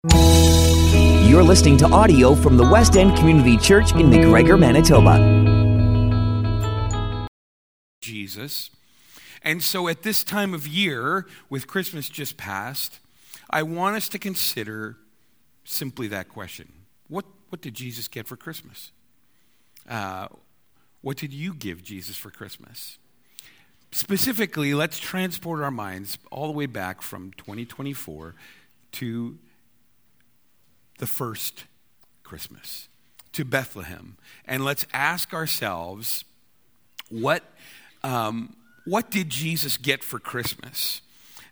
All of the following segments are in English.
You're listening to audio from the West End Community Church in McGregor, Manitoba. Jesus. And so at this time of year, with Christmas just passed, I want us to consider simply that question. What did Jesus get for Christmas? What did you give Jesus for Christmas? Specifically, let's transport our minds all the way back from 2024 to the first Christmas, to Bethlehem. And let's ask ourselves, what did Jesus get for Christmas?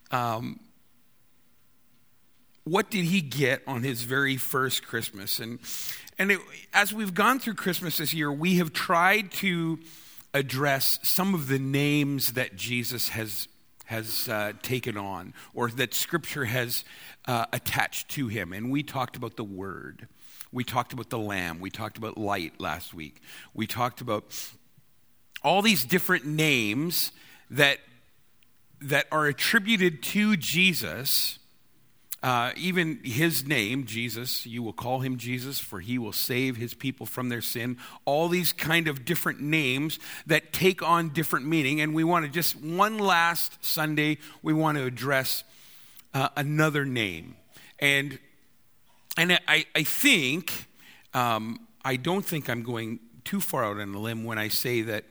What did he get on his very first Christmas? As we've gone through Christmas this year, we have tried to address some of the names that Jesus has taken on, or that Scripture has attached to him. And we talked about the Word. We talked about the Lamb. We talked about light last week. We talked about all these different names that are attributed to Jesus. Even his name, Jesus, you will call him Jesus, for he will save his people from their sin. All these kind of different names that take on different meaning. And we want to just, one last Sunday, we want to address another name. And I think, I don't think I'm going too far out on a limb when I say that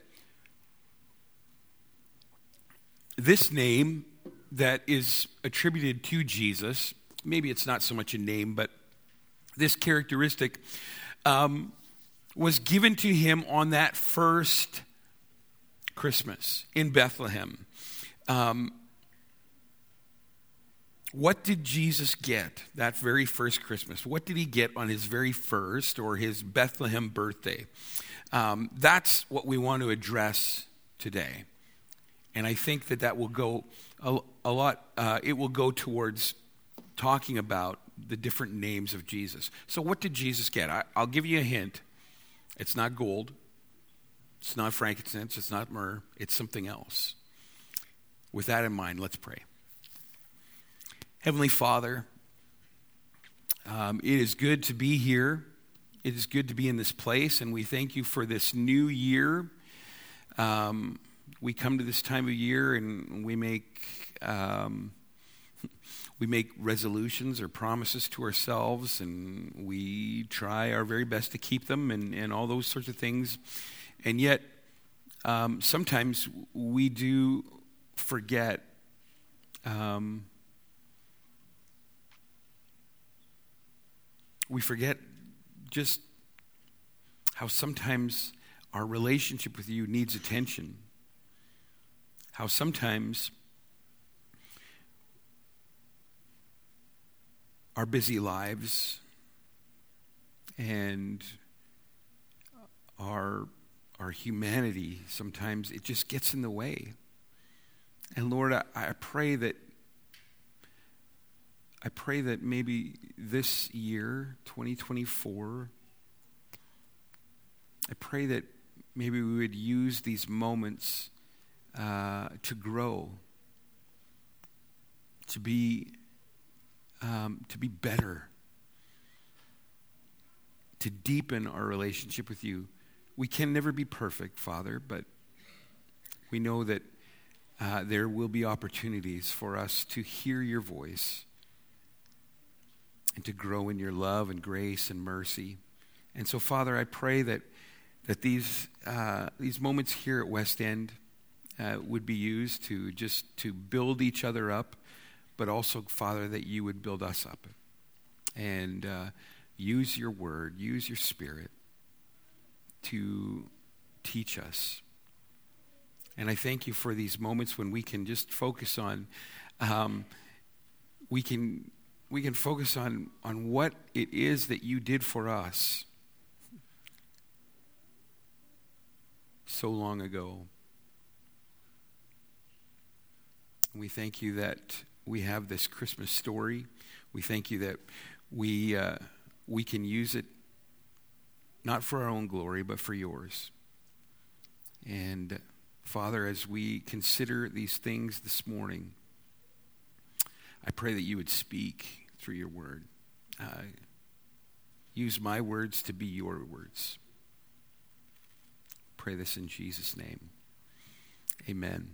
this name that is attributed to Jesus, maybe it's not so much a name, but this characteristic was given to him on that first Christmas in Bethlehem. What did Jesus get that very first Christmas? What did he get on his very first, or his Bethlehem birthday? That's what we want to address today. And I think that will go a lot, it will go towards talking about the different names of Jesus. So what did Jesus get? I'll give you a hint. It's not gold. It's not frankincense. It's not myrrh. It's something else. With that in mind, let's pray. Heavenly Father, it is good to be here. It is good to be in this place, and we thank you for this new year. We come to this time of year and we make resolutions or promises to ourselves, and we try our very best to keep them and all those sorts of things. And yet, sometimes we do forget just how sometimes our relationship with you needs attention. How sometimes our busy lives and our humanity, sometimes it just gets in the way. And Lord, I pray that maybe this year, 2024, I pray that maybe we would use these moments to grow, to be better, to deepen our relationship with you. We can never be perfect, Father, but we know that there will be opportunities for us to hear your voice and to grow in your love and grace and mercy. And so, Father, I pray that these moments here at West End would be used to build each other up, but also, Father, that you would build us up and use your word, use your Spirit to teach us. And I thank you for these moments when we can just focus on, we can focus on what it is that you did for us so long ago. We thank you that we have this Christmas story. We thank you that we can use it not for our own glory, but for yours. And Father, as we consider these things this morning, I pray that you would speak through your word. use my words to be your words. Pray this in Jesus' name. Amen.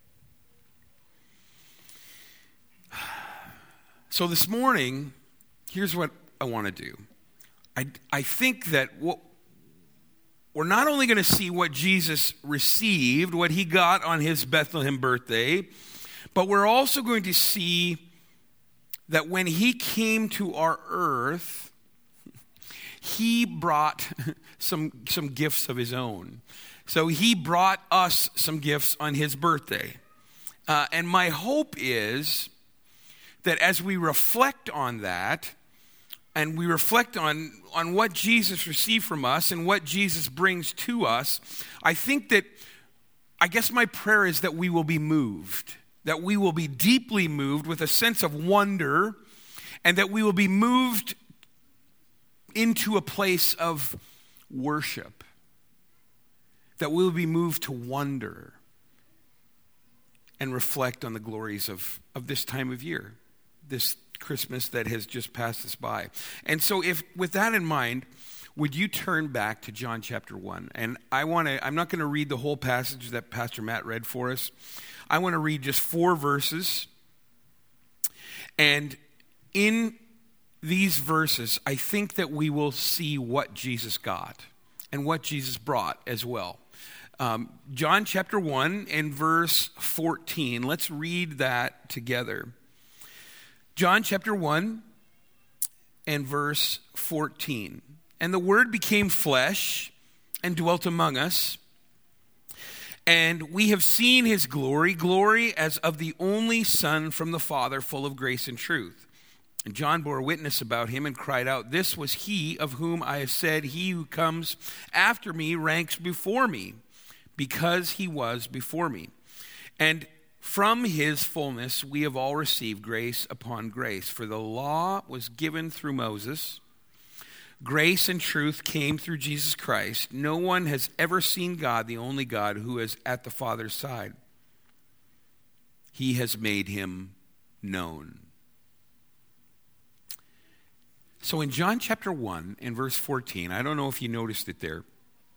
So this morning, here's what I want to do. I think that we're not only going to see what Jesus received, what he got on his Bethlehem birthday, but we're also going to see that when he came to our earth, he brought some gifts of his own. So he brought us some gifts on his birthday. And my hope is that as we reflect on that, and we reflect on what Jesus received from us and what Jesus brings to us, I guess my prayer is that we will be moved, that we will be deeply moved with a sense of wonder, and that we will be moved into a place of worship, that we will be moved to wonder and reflect on the glories of this time of year, this Christmas that has just passed us by. And so with that in mind, would you turn back to John chapter 1? And I'm not going to read the whole passage that Pastor Matt read for us. I want to read just 4 verses. And in these verses, I think that we will see what Jesus got and what Jesus brought as well. John chapter 1 and verse 14. Let's read that together. John chapter 1 and verse 14. And the Word became flesh and dwelt among us. And we have seen his glory as of the only Son from the Father, full of grace and truth. And John bore witness about him and cried out, "This was he of whom I have said, he who comes after me ranks before me, because he was before me." And from his fullness we have all received grace upon grace. For the law was given through Moses. Grace and truth came through Jesus Christ. No one has ever seen God, the only God, who is at the Father's side. He has made him known. So in John chapter 1 and verse 14, I don't know if you noticed it there,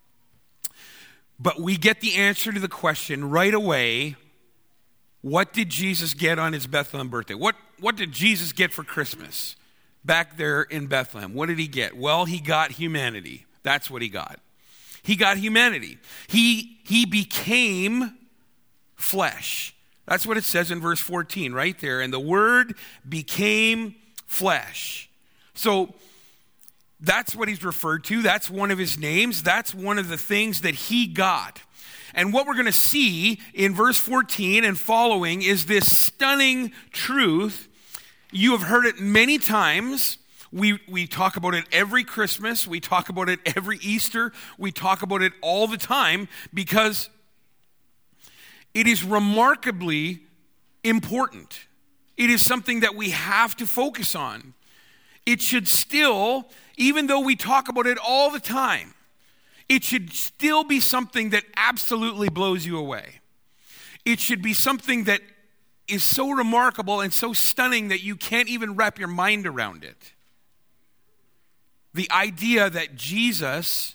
but we get the answer to the question right away. What did Jesus get on his Bethlehem birthday? What did Jesus get for Christmas back there in Bethlehem? What did he get? Well, he got humanity. That's what he got. He got humanity. He became flesh. That's what it says in verse 14 right there. And the Word became flesh. So that's what he's referred to. That's one of his names. That's one of the things that he got. And what we're going to see in verse 14 and following is this stunning truth. You have heard it many times. We talk about it every Christmas. We talk about it every Easter. We talk about it all the time because it is remarkably important. It is something that we have to focus on. It should still, even though we talk about it all the time, it should still be something that absolutely blows you away. It should be something that is so remarkable and so stunning that you can't even wrap your mind around it. The idea that Jesus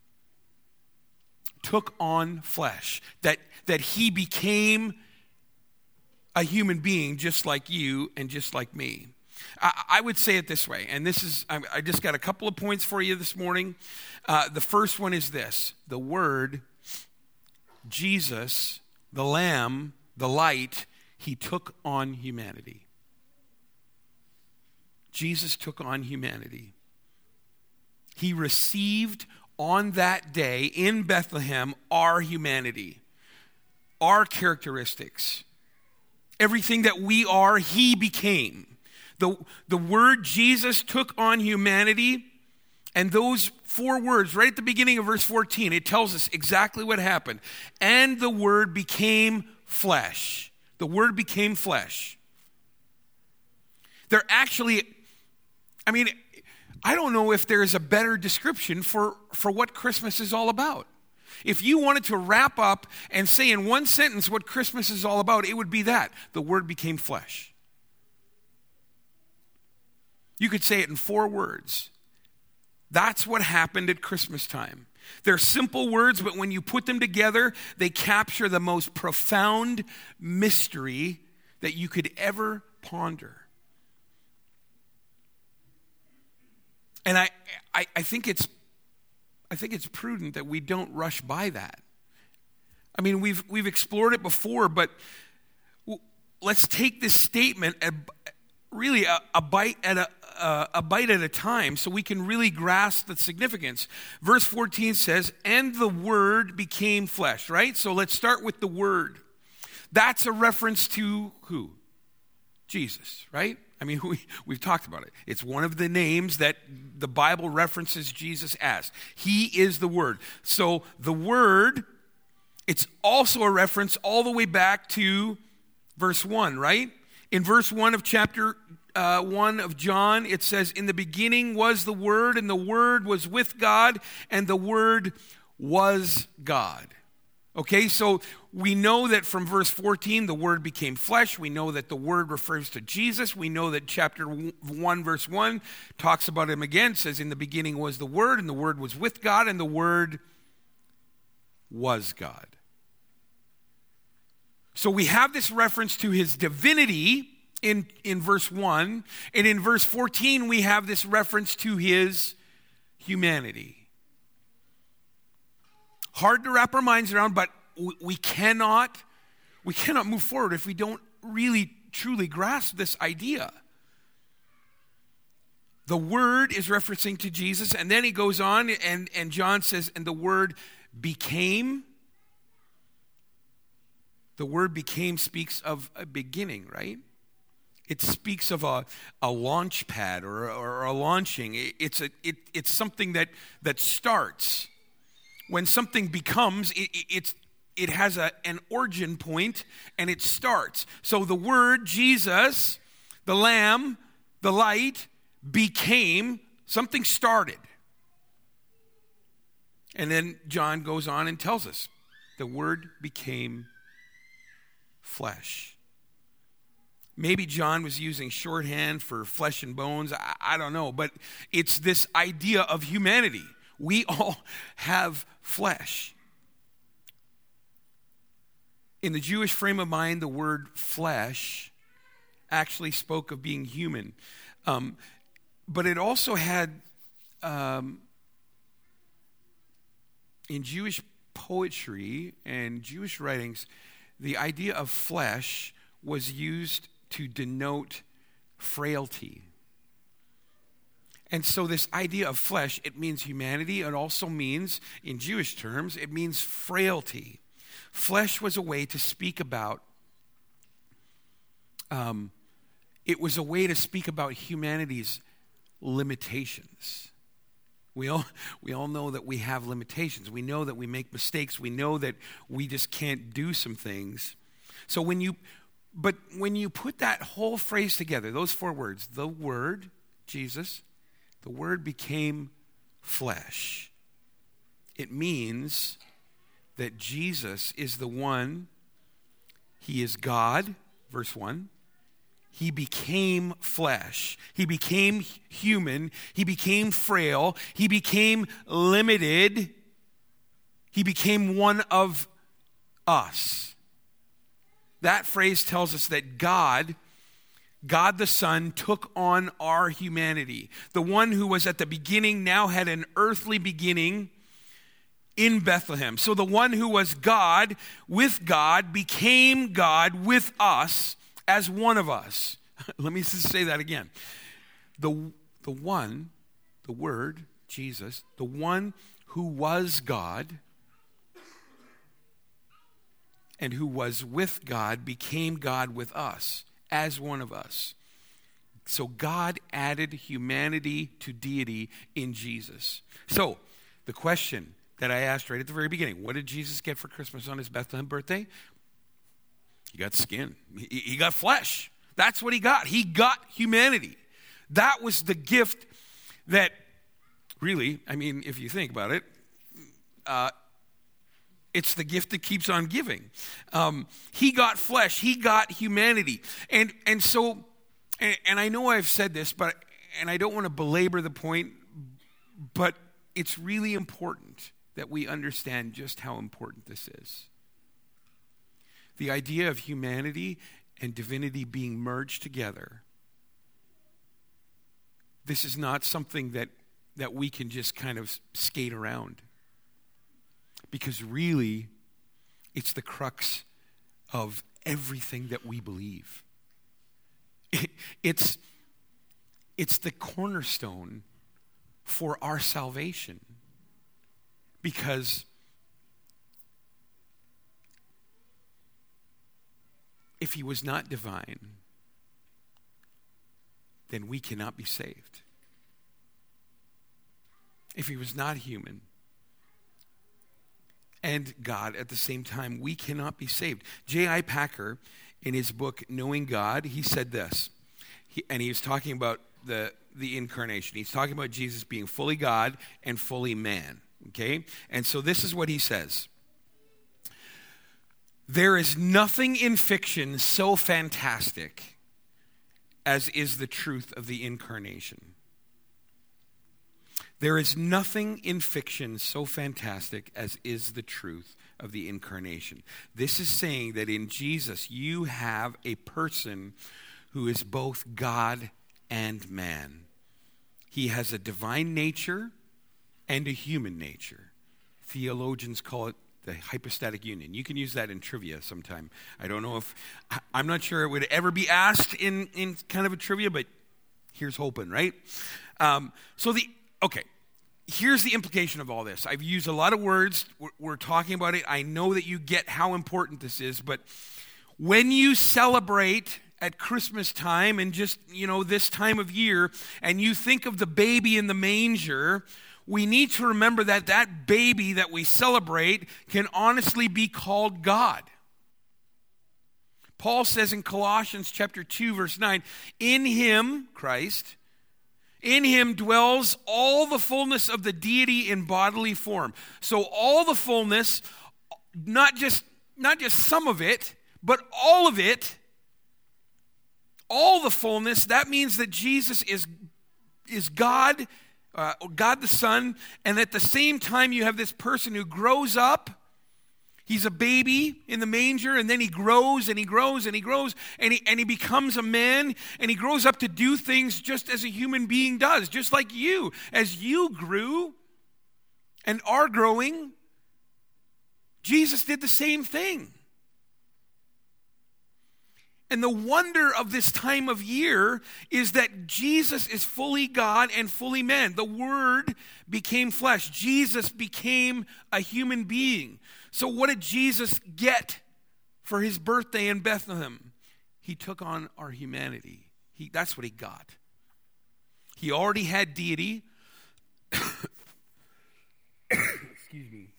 took on flesh, that he became a human being just like you and just like me. I would say it this way, and I just got a couple of points for you this morning. The first one is this: the Word, Jesus, the Lamb, the light, he took on humanity. Jesus took on humanity. He received on that day in Bethlehem our humanity, our characteristics. Everything that we are, he became. The Word Jesus took on humanity, and those 4 words right at the beginning of verse 14, it tells us exactly what happened. And the Word became flesh. The Word became flesh. They're actually, I don't know if there's a better description for what Christmas is all about. If you wanted to wrap up and say in one sentence what Christmas is all about, it would be that. The Word became flesh. You could say it in 4 words. That's what happened at Christmas time. They're simple words, but when you put them together, they capture the most profound mystery that you could ever ponder. And I think it's prudent that we don't rush by that. I mean, we've explored it before, but let's take this statement really a bite at a time so we can really grasp the significance. Verse 14 says, "And the Word became flesh," right? So let's start with the Word. That's a reference to who? Jesus, right? I mean, we've talked about it. It's one of the names that the Bible references Jesus as. He is the Word. So the Word, it's also a reference all the way back to verse 1, right? In verse 1 of chapter 1 of John, it says, "In the beginning was the Word, and the Word was with God, and the Word was God." Okay, so we know that from verse 14, the Word became flesh. We know that the Word refers to Jesus. We know that chapter 1, verse 1 talks about him again. It says, "In the beginning was the Word, and the Word was with God, and the Word was God." So we have this reference to his divinity in verse 1. And in verse 14, we have this reference to his humanity. Hard to wrap our minds around, but we cannot move forward if we don't really truly grasp this idea. The Word is referencing to Jesus, and then he goes on, and John says, "And the Word became." The word "became" speaks of a beginning, right? It speaks of a launch pad or a launching. It's something that starts. When something becomes, it has an origin point, and it starts. So the Word, Jesus, the Lamb, the light, became, something started. And then John goes on and tells us, the Word became flesh. Maybe John was using shorthand for flesh and bones. I don't know. But it's this idea of humanity. We all have flesh. In the Jewish frame of mind, the word flesh actually spoke of being human. But it also had, in Jewish poetry and Jewish writings, the idea of flesh was used to denote frailty. And so this idea of flesh, it means humanity. It also means, in Jewish terms, it means frailty. Flesh was a way to speak about, it was a way to speak about humanity's limitations. We all know that we have limitations. We know that we make mistakes. We know that we just can't do some things. So when you put that whole phrase together, those 4 words, the Word, Jesus, the Word became flesh. It means that Jesus is the one, he is God, verse 1. He became flesh. He became human. He became frail. He became limited. He became one of us. That phrase tells us that God the Son, took on our humanity. The one who was at the beginning now had an earthly beginning in Bethlehem. So the one who was God with God became God with us as one of us. Let me just say that again. The Word, Jesus, the one who was God and who was with God became God with us as one of us. So God added humanity to deity in Jesus. So the question that I asked right at the very beginning, what did Jesus get for Christmas on his Bethlehem birthday? He got skin. He got flesh. That's what he got. He got humanity. That was the gift that really, I mean, if you think about it, it's the gift that keeps on giving. He got flesh. He got humanity. And so, and I know I've said this, but I don't want to belabor the point, but it's really important that we understand just how important this is. The idea of humanity and divinity being merged together. This is not something that we can just kind of skate around. Because really, it's the crux of everything that we believe. It's the cornerstone for our salvation. Because if he was not divine, then we cannot be saved. If he was not human and God at the same time, we cannot be saved. J.I. Packer, in his book, Knowing God, he said this. He was talking about the incarnation. He's talking about Jesus being fully God and fully man. Okay? And so this is what he says. There is nothing in fiction so fantastic as is the truth of the incarnation. There is nothing in fiction so fantastic as is the truth of the incarnation. This is saying that in Jesus you have a person who is both God and man. He has a divine nature and a human nature. Theologians call it the hypostatic union. You can use that in trivia sometime. I'm not sure it would ever be asked in kind of a trivia, but here's hoping, right? Here's the implication of all this. I've used a lot of words. We're talking about it. I know that you get how important this is, but when you celebrate at Christmas time and just, this time of year, and you think of the baby in the manger, we need to remember that baby that we celebrate can honestly be called God. Paul says in Colossians chapter 2, verse 9, in him, Christ, in him dwells all the fullness of the deity in bodily form. So all the fullness, not just some of it, but all of it, all the fullness, that means that Jesus is God, God the Son, and at the same time you have this person who grows up. He's a baby in the manger, and then he grows and he grows and he grows, and he becomes a man, and he grows up to do things just as a human being does, just like you. As you grew and are growing, Jesus did the same thing. And the wonder of this time of year is that Jesus is fully God and fully man. The Word became flesh. Jesus became a human being. So what did Jesus get for his birthday in Bethlehem? He took on our humanity. That's what he got. He already had deity. Excuse me.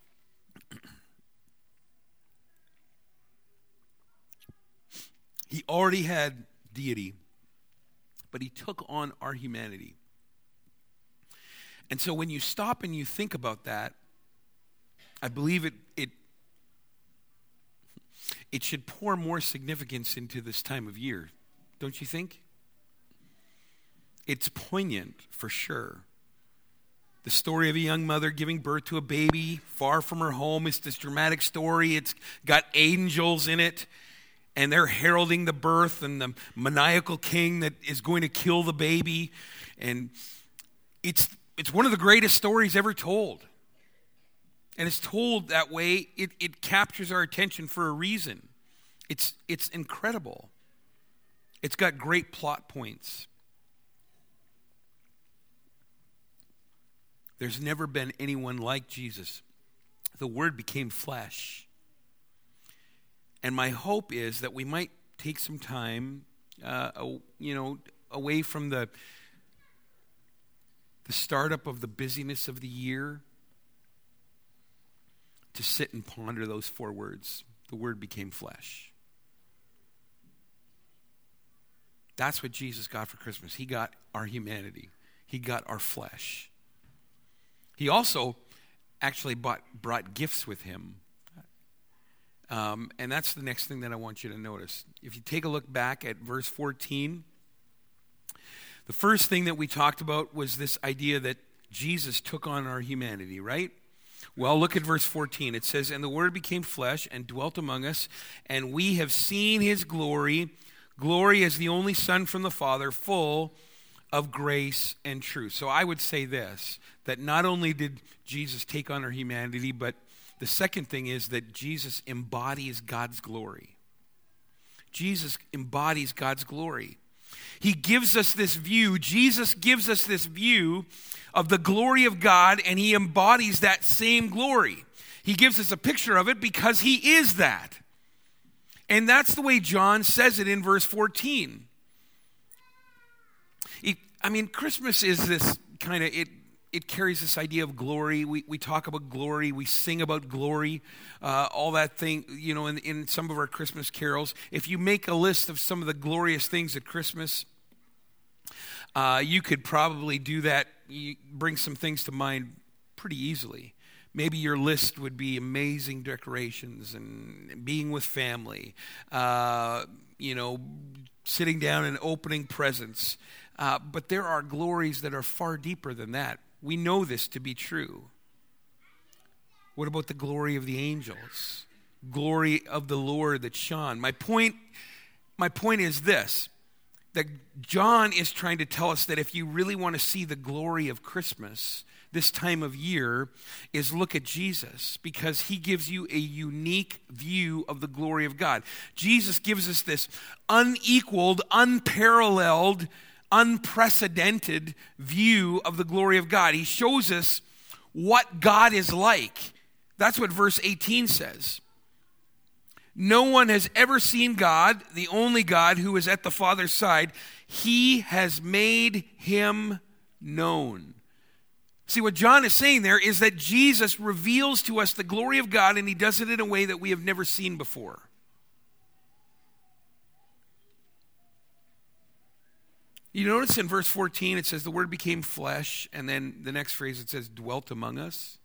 He already had deity, but he took on our humanity. And so when you stop and you think about that, I believe it should pour more significance into this time of year, don't you think? It's poignant for sure. The story of a young mother giving birth to a baby far from her home. It's this dramatic story. It's got angels in it. And they're heralding the birth and the maniacal king that is going to kill the baby. And it's one of the greatest stories ever told. And it's told that way. It captures our attention for a reason. It's incredible. It's got great plot points. There's never been anyone like Jesus. The Word became flesh. And my hope is that we might take some time, away from the startup of the busyness of the year, to sit and ponder those 4 words. The Word became flesh. That's what Jesus got for Christmas. He got our humanity. He got our flesh. He also actually brought gifts with him. And that's the next thing that I want you to notice. If you take a look back at verse 14, The first thing that we talked about was this idea that Jesus took on our humanity, right? Well, look at verse 14. It says, "And the Word became flesh and dwelt among us, and we have seen his glory, glory as the only Son from the Father, full of grace and truth." So I would say this, that not only did Jesus take on our humanity, but the second thing is that Jesus embodies God's glory. Jesus embodies God's glory. He gives us this view. Jesus gives us this view of the glory of God, and he embodies that same glory. He gives us a picture of it because he is that. And that's the way John says it in verse 14. Christmas is this kind of, it carries this idea of glory. We talk about glory. We sing about glory, all that thing, in some of our Christmas carols. If you make a list of some of the glorious things at Christmas, you could probably do that. You bring some things to mind pretty easily. Maybe your list would be amazing decorations and being with family, sitting down and opening presents. But there are glories that are far deeper than that. We know this to be true. What about the glory of the angels? Glory of the Lord that shone. My point is this, that John is trying to tell us that if you really want to see the glory of Christmas, this time of year, is look at Jesus, because he gives you a unique view of the glory of God. Jesus gives us this unequaled, unparalleled, unprecedented view of the glory of God. He shows us what God is like. That's what verse 18 says. No one has ever seen God, the only God who is at the Father's side. He has made him known. See, what John is saying there is that Jesus reveals to us the glory of God, and he does it in a way that we have never seen before. You notice in verse 14, it says the Word became flesh, and then the next phrase it says dwelt among us.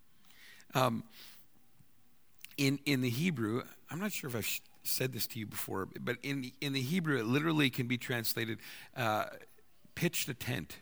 In the Hebrew, I'm not sure if I've said this to you before, but in the Hebrew, it literally can be translated pitched a tent.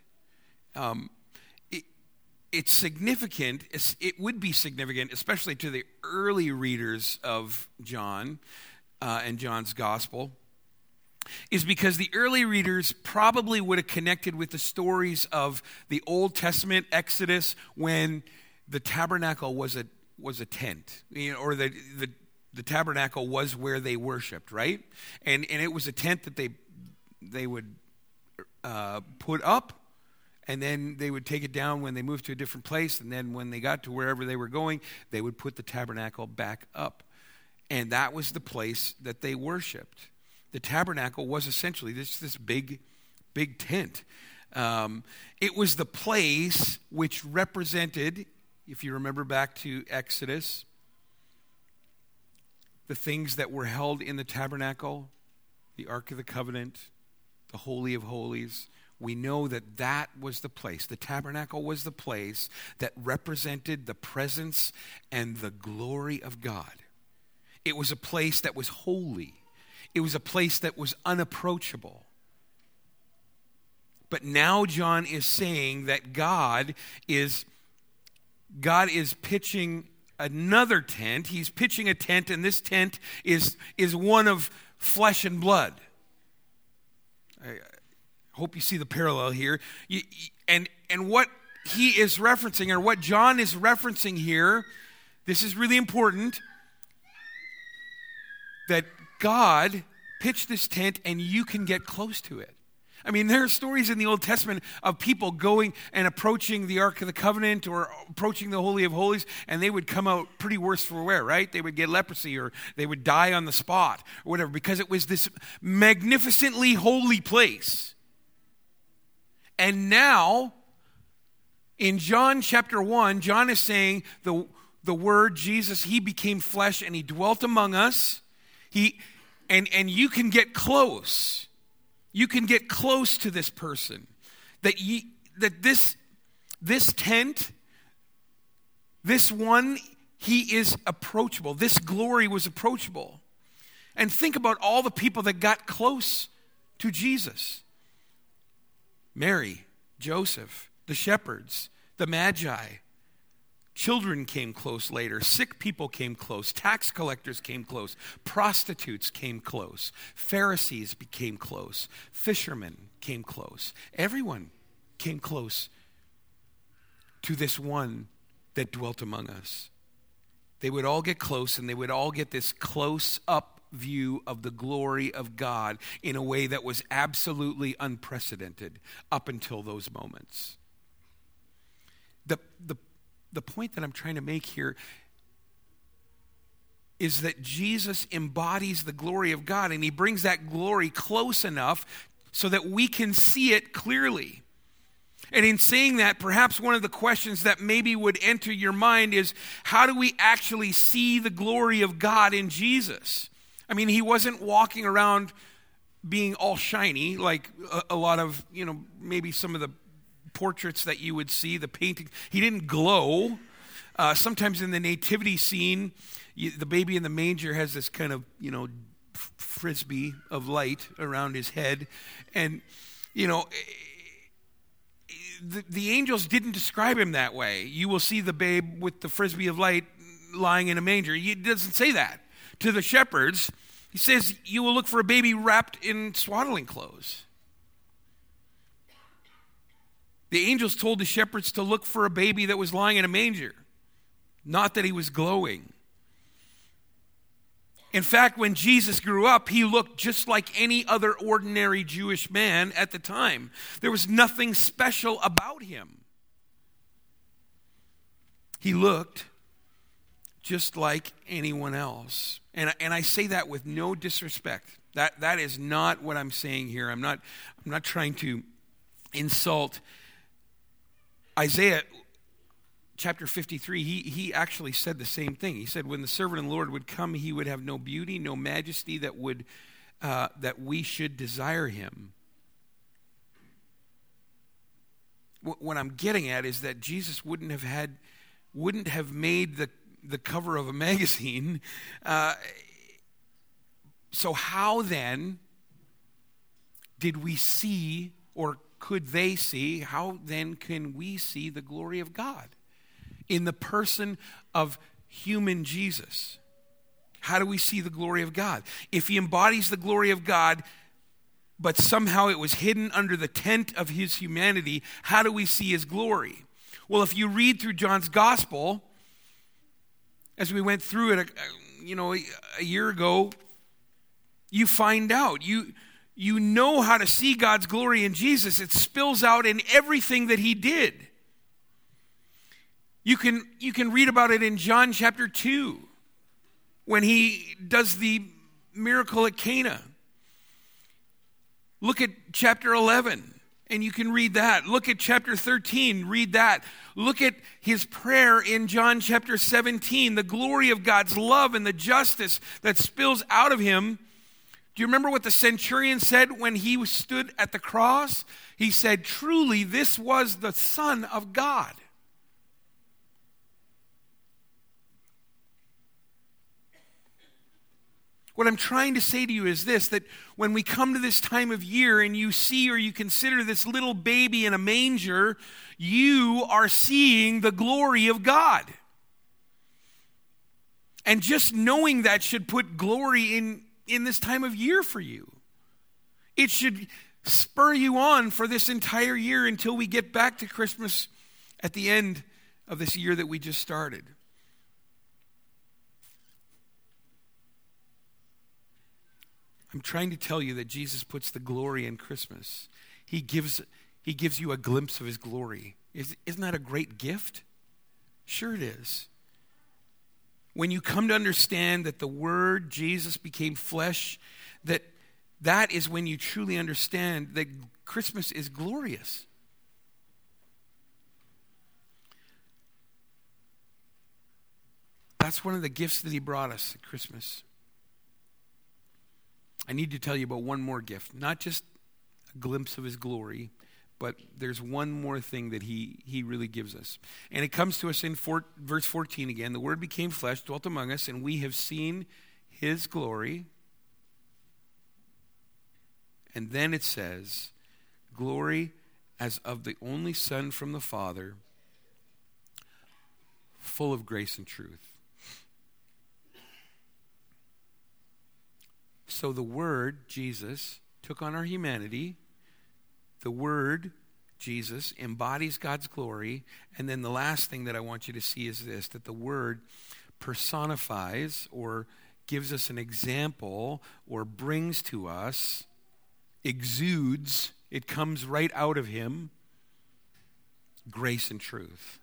It's significant. It would be significant, especially to the early readers of John and John's gospel, is because the early readers probably would have connected with the stories of the Old Testament Exodus, when the tabernacle was a tent, or the tabernacle was where they worshiped, right? And it was a tent that they would put up, and then they would take it down when they moved to a different place, and then when they got to wherever they were going, they would put the tabernacle back up. And that was the place that they worshiped. The tabernacle was essentially this big tent. It was the place which represented, if you remember back to Exodus, the things that were held in the tabernacle, the Ark of the Covenant, the Holy of Holies. We know that was the place. The tabernacle was the place that represented the presence and the glory of God. It was a place that was holy. It was a place that was unapproachable. But now John is saying that God is pitching another tent. He's pitching a tent, and this tent is one of flesh and blood. I hope you see the parallel here. And what he is referencing, or what John is referencing here, this is really important, that God pitched this tent and you can get close to it. I mean, there are stories in the Old Testament of people going and approaching the Ark of the Covenant or approaching the Holy of Holies, and they would come out pretty worse for wear, right? They would get leprosy, or they would die on the spot, or whatever, because it was this magnificently holy place. And now, in John chapter 1, John is saying the Word, Jesus, he became flesh and he dwelt among us. And you can get close. You can get close to this person. That this tent, this one, he is approachable. This glory was approachable. And think about all the people that got close to Jesus. Mary, Joseph, the shepherds, the Magi. Children came close later. Sick people came close. Tax collectors came close. Prostitutes came close. Pharisees became close. Fishermen came close. Everyone came close to this one that dwelt among us. They would all get close, and they would all get this close-up view of the glory of God in a way that was absolutely unprecedented up until those moments. The point that I'm trying to make here is that Jesus embodies the glory of God, and he brings that glory close enough so that we can see it clearly. And in saying that, perhaps one of the questions that maybe would enter your mind is, how do we actually see the glory of God in Jesus? I mean, he wasn't walking around being all shiny like a lot of, maybe some of the portraits that you would see, the painting. He didn't glow. Sometimes in the nativity scene, the baby in the manger has this kind of, frisbee of light around his head. And, the angels didn't describe him that way. You will see the babe with the frisbee of light lying in a manger. He doesn't say that. To the shepherds, he says, you will look for a baby wrapped in swaddling clothes. The angels told the shepherds to look for a baby that was lying in a manger, not that he was glowing. In fact, when Jesus grew up, he looked just like any other ordinary Jewish man at the time. There was nothing special about him. He looked just like anyone else. And I say that with no disrespect. That is not what I'm saying here. I'm not trying to insult Isaiah. Chapter 53, he actually said the same thing. He said, when the servant of the Lord would come, he would have no beauty, no majesty that we should desire him. What I'm getting at is that Jesus wouldn't have made the cover of a magazine. So how then did we see, or could they see, how then can we see the glory of God in the person of human Jesus? How do we see the glory of God? If he embodies the glory of God, but somehow it was hidden under the tent of his humanity, how do we see his glory? Well, if you read through John's gospel, as we went through it a year ago, you find out. You know how to see God's glory in Jesus. It spills out in everything that he did. You can read about it in John chapter 2 when he does the miracle at Cana. Look at chapter 11 and you can read that. Look at chapter 13, read that. Look at his prayer in John chapter 17, the glory of God's love and the justice that spills out of him. Do you remember what the centurion said when he stood at the cross? He said, truly, this was the Son of God. What I'm trying to say to you is this, that when we come to this time of year and you see or you consider this little baby in a manger, you are seeing the glory of God. And just knowing that should put glory in this time of year for you. It should spur you on for this entire year until we get back to Christmas at the end of this year that we just started. I'm trying to tell you that Jesus puts the glory in Christmas. He gives you a glimpse of his glory. Isn't that a great gift? Sure it is. When you come to understand that the Word, Jesus, became flesh, that is when you truly understand that Christmas is glorious. That's one of the gifts that he brought us at Christmas. I need to tell you about one more gift. Not just a glimpse of his glory, but there's one more thing that he really gives us. And it comes to us in verse 14 again. The Word became flesh, dwelt among us, and we have seen his glory. And then it says, glory as of the only Son from the Father, full of grace and truth. So the Word, Jesus, took on our humanity. The Word, Jesus, embodies God's glory. And then the last thing that I want you to see is this, that the Word personifies or gives us an example or brings to us, exudes, it comes right out of him, grace and truth.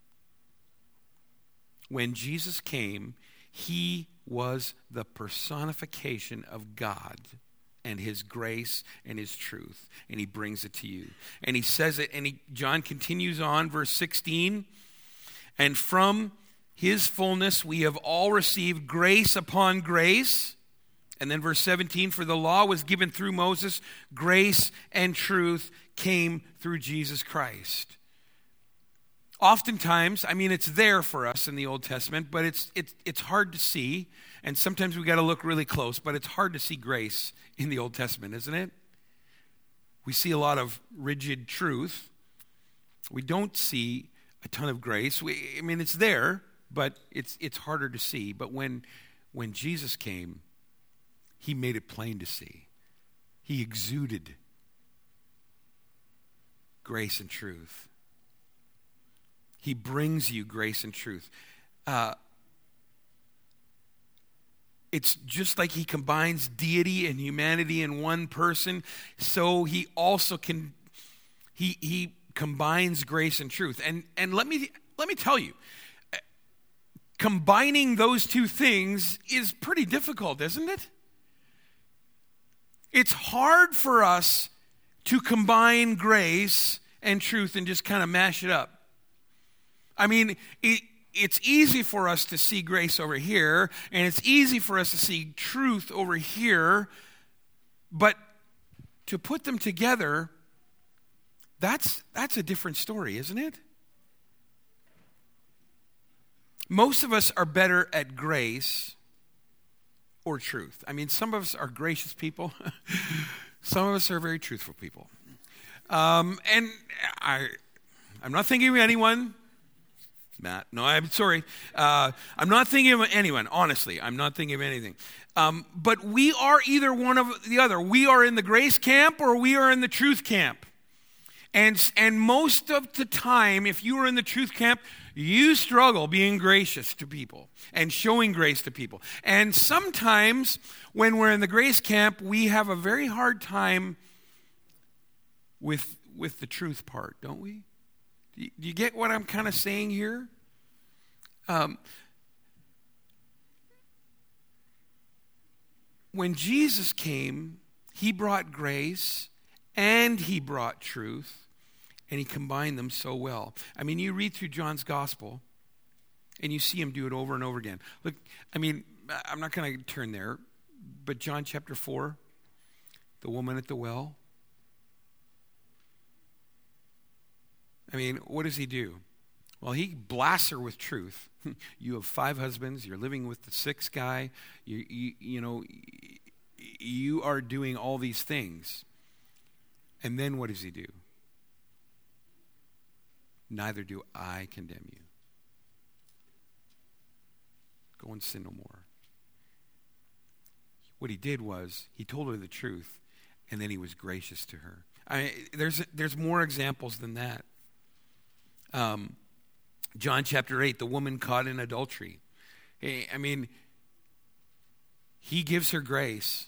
When Jesus came, he was the personification of God and his grace and his truth, and he brings it to you. And he says it, and John continues on, verse 16, and from his fullness we have all received grace upon grace. And then verse 17, for the law was given through Moses, grace and truth came through Jesus Christ. Oftentimes, I mean, it's there for us in the Old Testament, but it's hard to see, and sometimes we got to look really close, but it's hard to see grace in the Old Testament, isn't it? We see a lot of rigid truth. We don't see a ton of grace. I mean, it's there, but it's harder to see. But when Jesus came, he made it plain to see. He exuded grace and truth. He brings you grace and truth. It's just like he combines deity and humanity in one person, so he also he combines grace and truth. And let me tell you, combining those two things is pretty difficult, isn't it? It's hard for us to combine grace and truth and just kind of mash it up. I mean, it's easy for us to see grace over here, and it's easy for us to see truth over here, but to put them together, that's a different story, isn't it? Most of us are better at grace or truth. I mean, some of us are gracious people. Some of us are very truthful people. And I'm not thinking of anyone. Matt, no, I'm sorry. I'm not thinking of anyone, honestly. I'm not thinking of anything. But we are either one of the other. We are in the grace camp or we are in the truth camp. And most of the time, if you are in the truth camp, you struggle being gracious to people and showing grace to people. And sometimes when we're in the grace camp, we have a very hard time with the truth part, don't we? Do you get what I'm kind of saying here? When Jesus came, he brought grace and he brought truth, and he combined them so well. I mean, you read through John's gospel, and you see him do it over and over again. Look, I mean, I'm not going to turn there, but John chapter 4, the woman at the well. I mean, what does he do? Well, he blasts her with truth. You have 5 husbands. You're living with the 6th guy. You know, you are doing all these things. And then what does he do? Neither do I condemn you. Go and sin no more. What he did was he told her the truth, and then he was gracious to her. There's more examples than that. John chapter 8, the woman caught in adultery. I mean, he gives her grace.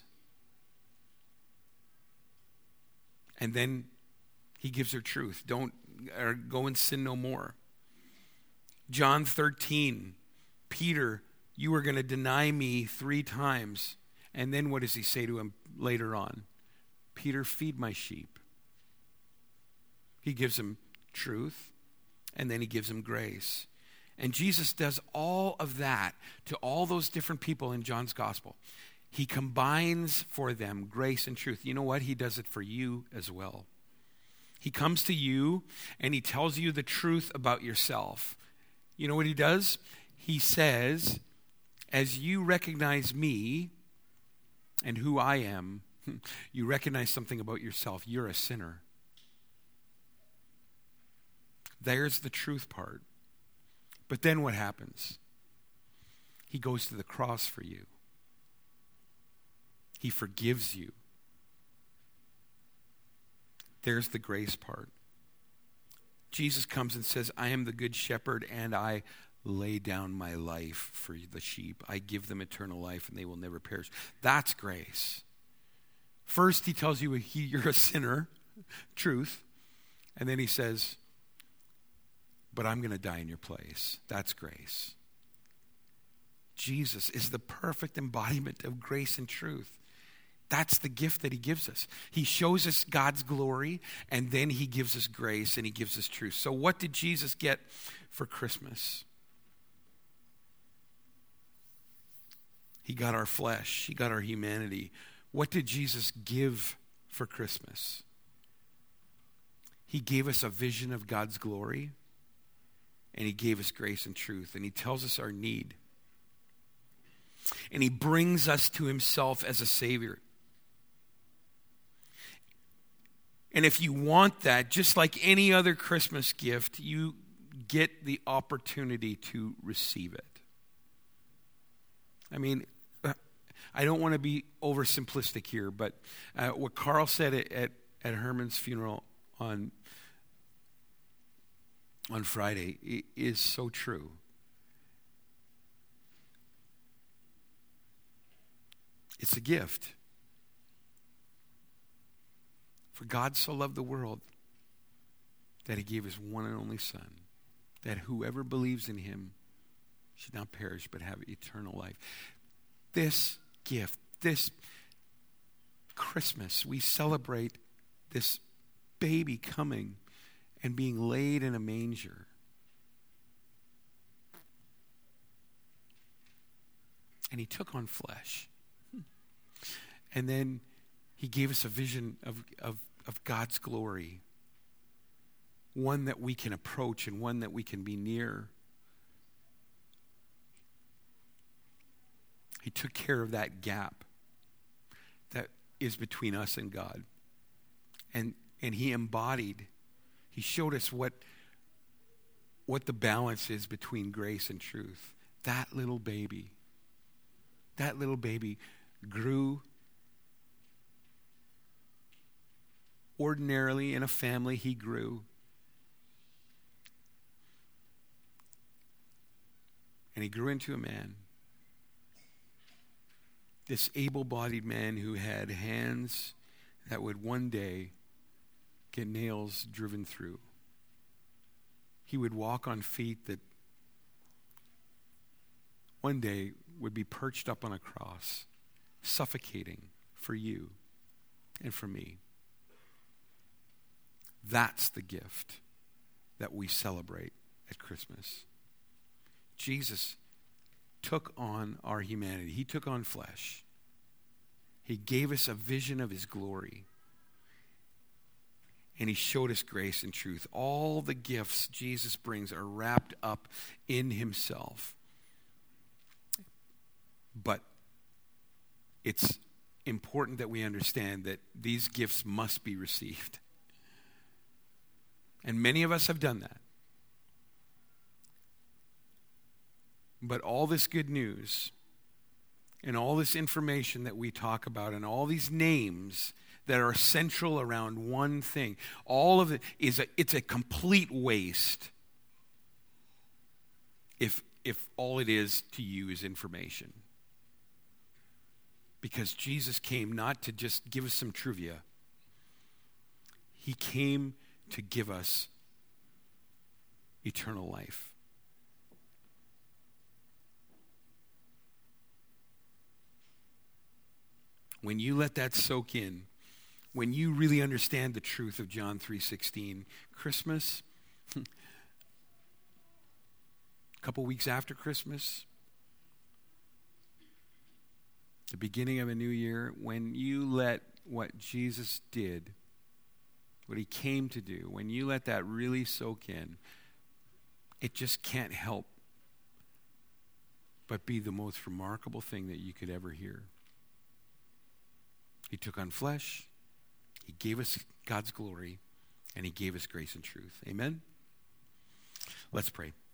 And then he gives her truth. Go and sin no more. John 13, Peter, you are going to deny me 3 times. And then what does he say to him later on? Peter, feed my sheep. He gives him truth. And then he gives them grace. And Jesus does all of that to all those different people in John's gospel. He combines for them grace and truth. You know what? He does it for you as well. He comes to you and he tells you the truth about yourself. You know what he does? He says, as you recognize me and who I am, you recognize something about yourself. You're a sinner. There's the truth part. But then what happens? He goes to the cross for you. He forgives you. There's the grace part. Jesus comes and says, I am the good shepherd, and I lay down my life for the sheep. I give them eternal life, and they will never perish. That's grace. First, he tells you you're a sinner, truth. And then he says, but I'm going to die in your place. That's grace. Jesus is the perfect embodiment of grace and truth. That's the gift that he gives us. He shows us God's glory, and then he gives us grace, and he gives us truth. So what did Jesus get for Christmas? He got our flesh. He got our humanity. What did Jesus give for Christmas? He gave us a vision of God's glory, and he gave us grace and truth, and he tells us our need. And he brings us to himself as a Savior. And if you want that, just like any other Christmas gift, you get the opportunity to receive it. I mean, I don't want to be oversimplistic here, but what Carl said at Herman's funeral on Friday is so true. It's a gift. For God so loved the world that he gave his one and only Son, that whoever believes in him should not perish but have eternal life. This gift, this Christmas, we celebrate this baby coming and being laid in a manger. And he took on flesh. And then he gave us a vision of God's glory, one that we can approach and one that we can be near. He took care of that gap that is between us and God. And he embodied, he showed us what the balance is between grace and truth. That little baby grew ordinarily in a family. He grew. And he grew into a man. This able-bodied man who had hands that would one day get nails driven through. He would walk on feet that one day would be perched up on a cross, suffocating for you and for me. That's the gift that we celebrate at Christmas. Jesus took on our humanity. He took on flesh. He gave us a vision of his glory. And he showed us grace and truth. All the gifts Jesus brings are wrapped up in himself. But it's important that we understand that these gifts must be received. And many of us have done that. But all this good news and all this information that we talk about and all these names that are central around one thing, all of it it's a complete waste if all it is to you is information. Because Jesus came not to just give us some trivia. He came to give us eternal life. When you let that soak in, when you really understand the truth of John 3:16, Christmas, a couple weeks after Christmas, the beginning of a new year, when you let what Jesus did, what he came to do, when you let that really soak in, it just can't help but be the most remarkable thing that you could ever hear. He took on flesh, he gave us God's glory, and he gave us grace and truth. Amen? Let's pray.